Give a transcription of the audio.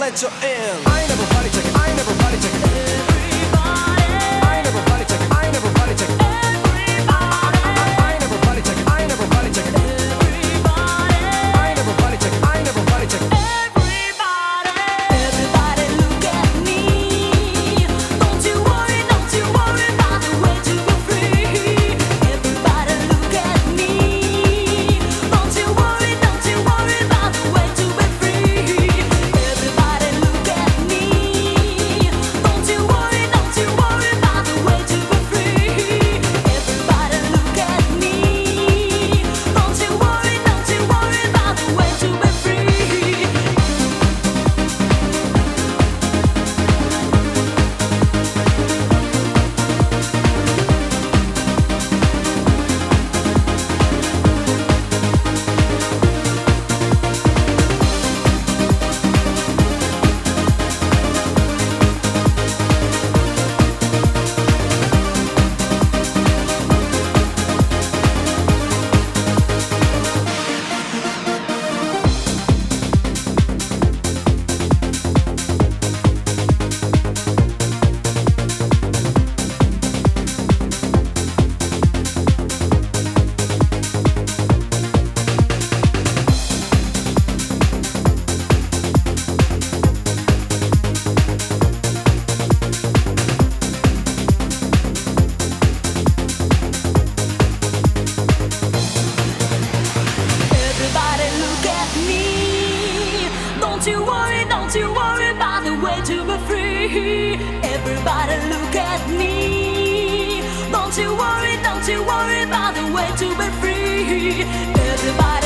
let you in. I never body check it, I never body check it. I never body check it, I never body check it. I never body check it, I never body check it. I never body check it, I never body check it. Everybody look at me. Don't you worry about the way to be free. Everybody look at me. Don't you worry about the way to be free. Everybody look at me. Don't you worry about the way to be free. Everybody look at me. Don't you worry about the way to be free. Everybody look at me. Don't you worry about the way to be free. Everybody look at me. Don't you worry about the way to be free. Everybody